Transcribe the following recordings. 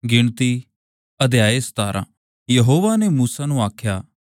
ਗਿਣਤੀ ਅਧਿਆਇ 17। ਯਹੋਵਾ ਨੇ ਮੂਸਾ ਨੂੰ ਆਖਿਆ,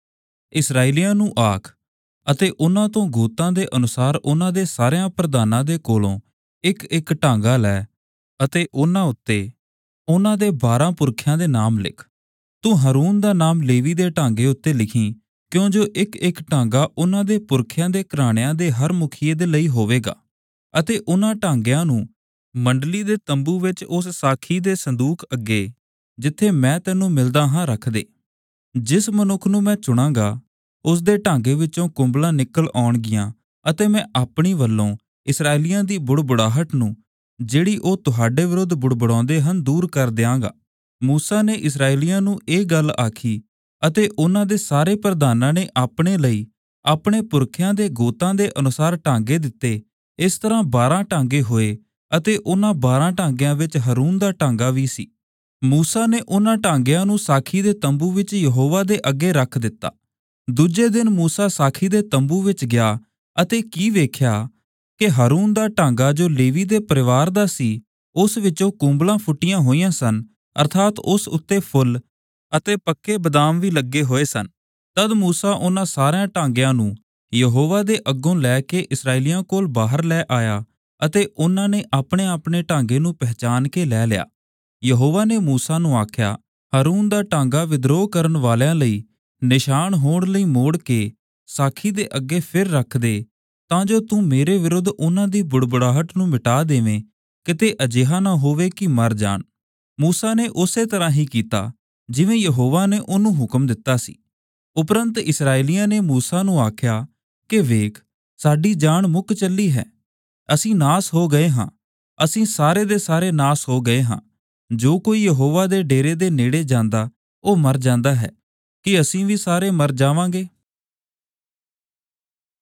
ਇਸਰਾਏਲੀਆਂ ਨੂੰ ਆਖ ਅਤੇ ਉਹਨਾਂ ਤੋਂ ਗੋਤਾਂ ਦੇ ਅਨੁਸਾਰ ਉਹਨਾਂ ਦੇ ਸਾਰਿਆਂ ਪ੍ਰਧਾਨਾਂ ਦੇ ਕੋਲੋਂ ਇੱਕ ਢਾਂਗਾ ਲੈ ਅਤੇ ਉਹਨਾਂ ਉੱਤੇ ਉਹਨਾਂ ਦੇ 12 ਪੁਰਖਿਆਂ ਦੇ ਨਾਮ ਲਿਖ। ਤੂੰ ਹਾਰੂਨ ਦਾ ਨਾਮ ਲੇਵੀ ਦੇ ਢਾਂਗੇ ਉੱਤੇ ਲਿਖੀ, ਕਿਉਂ ਜੋ ਇੱਕ ਢਾਂਗਾ ਉਹਨਾਂ ਦੇ ਪੁਰਖਿਆਂ ਦੇ ਘਰਾਣਿਆਂ ਦੇ ਹਰ ਮੁਖੀਏ ਦੇ ਲਈ ਹੋਵੇਗਾ। ਅਤੇ ਉਹਨਾਂ ਢਾਂਗਿਆਂ ਨੂੰ ਮੰਡਲੀ ਦੇ ਤੰਬੂ ਵਿੱਚ ਉਸ ਸਾਖੀ ਦੇ ਸੰਦੂਕ ਅੱਗੇ, ਜਿੱਥੇ ਮੈਂ ਤੈਨੂੰ ਮਿਲਦਾ ਹਾਂ, ਰੱਖ ਦੇ। ਜਿਸ ਮਨੁੱਖ ਨੂੰ ਮੈਂ ਚੁਣਾਂਗਾ ਉਸ ਦੇ ਢਾਂਗੇ ਵਿੱਚੋਂ ਕੁੰਭਲਾਂ ਨਿਕਲ ਆਉਣਗੀਆਂ ਅਤੇ ਮੈਂ ਆਪਣੀ ਵੱਲੋਂ ਇਸਰਾਏਲੀਆਂ ਦੀ ਬੁੜਬੁੜਾਹਟ ਨੂੰ, ਜਿਹੜੀ ਉਹ ਤੁਹਾਡੇ ਵਿਰੁੱਧ ਬੁੜਬੁੜਾਉਂਦੇ ਹਨ, ਦੂਰ ਕਰ ਦਿਆਂਗਾ। ਮੂਸਾ ਨੇ ਇਸਰਾਏਲੀਆਂ ਨੂੰ ਇਹ ਗੱਲ ਆਖੀ ਅਤੇ ਉਹਨਾਂ ਦੇ ਸਾਰੇ ਪ੍ਰਧਾਨਾਂ ਨੇ ਆਪਣੇ ਲਈ ਆਪਣੇ ਪੁਰਖਿਆਂ ਦੇ ਗੋਤਾਂ ਦੇ ਅਨੁਸਾਰ ਢਾਂਗੇ ਦਿੱਤੇ। ਇਸ ਤਰ੍ਹਾਂ 12 ਢਾਂਗੇ ਹੋਏ ਅਤੇ ਉਹਨਾਂ 12 ਢਾਂਗਿਆਂ ਵਿੱਚ ਹਾਰੂਨ ਦਾ ਢਾਂਗਾ ਵੀ ਸੀ। ਮੂਸਾ ਨੇ ਉਹਨਾਂ ਢਾਂਗਿਆਂ ਨੂੰ ਸਾਖੀ ਦੇ ਤੰਬੂ ਵਿੱਚ ਯਹੋਵਾ ਦੇ ਅੱਗੇ ਰੱਖ ਦਿੱਤਾ। ਦੂਜੇ ਦਿਨ ਮੂਸਾ ਸਾਖੀ ਦੇ ਤੰਬੂ ਵਿੱਚ ਗਿਆ ਅਤੇ ਕੀ ਵੇਖਿਆ ਕਿ ਹਾਰੂਨ ਦਾ ਢਾਂਗਾ, ਜੋ ਲੇਵੀ ਦੇ ਪਰਿਵਾਰ ਦਾ ਸੀ, ਉਸ ਵਿੱਚੋਂ ਕੁੰਭਲਾਂ ਫੁੱਟੀਆਂ ਹੋਈਆਂ ਸਨ, ਅਰਥਾਤ ਉਸ ਉੱਤੇ ਫੁੱਲ ਅਤੇ ਪੱਕੇ ਬਦਾਮ ਵੀ ਲੱਗੇ ਹੋਏ ਸਨ। ਤਦ ਮੂਸਾ ਉਹਨਾਂ ਸਾਰਿਆਂ ਢਾਂਗਿਆਂ ਨੂੰ ਯਹੋਵਾ ਦੇ ਅੱਗੋਂ ਲੈ ਕੇ ਇਸਰਾਏਲੀਆਂ ਕੋਲ ਬਾਹਰ ਲੈ ਆਇਆ ਅਤੇ ਉਹਨਾਂ ਨੇ ਆਪਣੇ ਆਪਣੇ ਢਾਂਗੇ ਨੂੰ ਪਹਿਚਾਨ ਕੇ ਲੈ ਲਿਆ। ਯਹੋਵਾ ਨੇ ਮੂਸਾ ਨੂੰ ਆਖਿਆ, ਹਾਰੂਨ ਦਾ ਢਾਂਗਾ ਵਿਦਰੋਹ ਕਰਨ ਵਾਲਿਆਂ ਲਈ ਨਿਸ਼ਾਨ ਹੋਣ ਲਈ ਮੋੜ ਕੇ ਸਾਖੀ ਦੇ ਅੱਗੇ ਫਿਰ ਰੱਖ ਦੇ, ਤਾਂ ਜੋ ਤੂੰ ਮੇਰੇ ਵਿਰੁੱਧ ਉਹਨਾਂ ਦੀ ਬੁੜਬੁੜਾਹਟ ਨੂੰ ਮਿਟਾ ਦੇਵੇਂ, ਕਿਤੇ ਅਜਿਹਾ ਨਾ ਹੋਵੇ ਕਿ ਮਰ ਜਾਣ। ਮੂਸਾ ਨੇ ਉਸੇ ਤਰ੍ਹਾਂ ਹੀ ਕੀਤਾ ਜਿਵੇਂ ਯਹੋਵਾ ਨੇ ਉਹਨੂੰ ਹੁਕਮ ਦਿੱਤਾ ਸੀ। ਉਪਰੰਤ ਇਸਰਾਏਲੀਆਂ ਨੇ ਮੂਸਾ ਨੂੰ ਆਖਿਆ ਕਿ ਵੇਖ, ਸਾਡੀ ਜਾਨ ਮੁੱਕ ਚੱਲੀ ਹੈ, ਅਸੀਂ ਨਾਸ ਹੋ ਗਏ ਹਾਂ, ਅਸੀਂ ਸਾਰੇ ਦੇ ਸਾਰੇ ਨਾਸ ਹੋ ਗਏ ਹਾਂ। ਜੋ ਕੋਈ ਯਹੋਵਾ ਦੇ ਡੇਰੇ ਦੇ ਨੇੜੇ ਜਾਂਦਾ ਉਹ ਮਰ ਜਾਂਦਾ ਹੈ। ਕੀ ਅਸੀਂ ਵੀ ਸਾਰੇ ਮਰ ਜਾਵਾਂਗੇ?